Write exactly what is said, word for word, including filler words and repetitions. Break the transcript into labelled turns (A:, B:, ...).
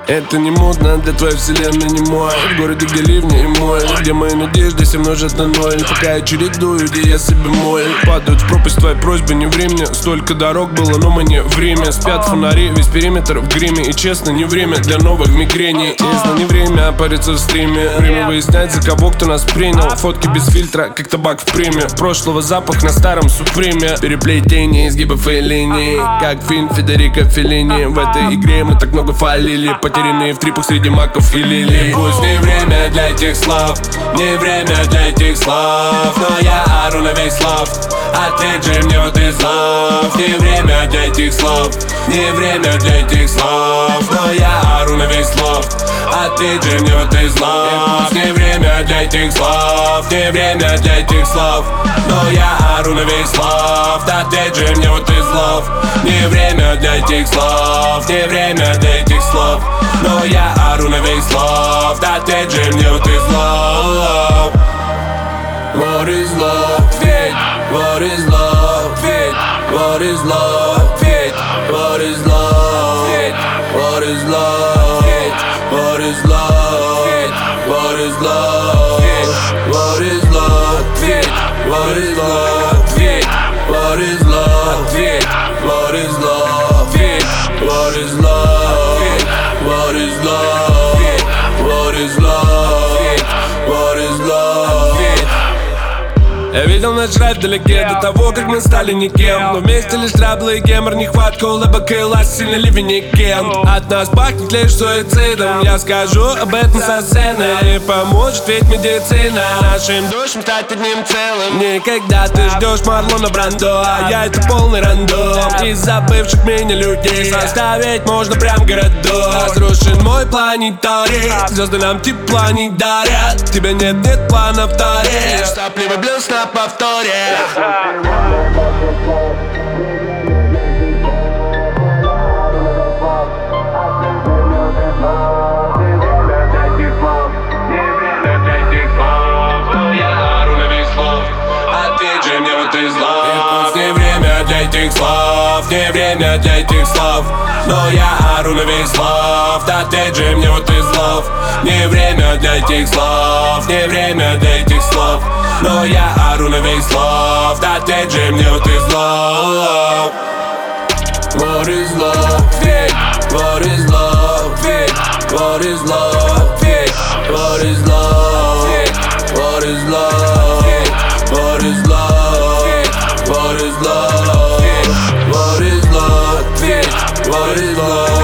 A: Это не модно, для твоей вселенной не мой. В городе, где ливни и мой, где мои надежды все множат на ноль. Пока я чередую, где я себе мой. Падают в пропасть твои просьбы, не время. Столько дорог было, но мы не время. Спят фонари, весь периметр в гриме. И честно, не время для новых мигрений. Честно, не время париться в стриме. Время выяснять, за кого кто нас принял. Фотки без фильтра, как табак в приме. Прошлого запах на старом суприме. Переплетение изгибов и линий, как фильм Федерико Феллини. В этой игре мы так много фалили, потерянные в трипах среди маков и лилий. Пусть не время для этих слов, не время для этих слов, но я ору на весь лов. Ответь же мне вот из лов. Не время для этих слов, не время для этих слов, но я ору на весь лов. Ответь же мне вот из лов. Не время для этих слов, не время для этих слов, но я ору на весь лов. Ответь же мне вот из лов. Не время для этих слов, не время для этих слов, но я ору на весь лов. Ответь же мне вот из лов. What is love? Ведь what is love? Ведь what is love? Ведь what is love? Ведь what is love? Ведь what is love? Ведь what is love? Ведь what is love? Ведь what is love? Ведь what is love? Ведь what is love? Ведь what is love? Ведь what is love? Ведь what is love? Ведь what is love? Я видел наш драйв вдалеке до того, как мы стали никем. Но вместе лишь траблы и гемор, нехватка улыбок и ласт, сильно ливень и кент. От нас пахнет лишь суицидом, я скажу об этом со сцены. И поможет ведь медицина нашим душам стать одним целым. Никогда ты ждешь Марлона Брандо, а я это полный рандом. Из забывших меня людей составить можно прям городок. Разрушен мой планетарий, звезды нам тепла не дарят. Тебя нет, нет плана в таре, штапливый блюз на повторе. Ответь же мне вот из лов. Не время для этих слов, не время для этих слов, но я ору на весь лов. Ответь же мне вот из лов. Не время для этих слов, не время для этих слов, но я ору на весь лов. Ответь же мне вот из лов. What is love? Ведь what is love? Ведь what is love? Ведь what is love? Ведь what is love? Ведь what is love? Ведь what is love? Ведь what is love? Ведь what is love?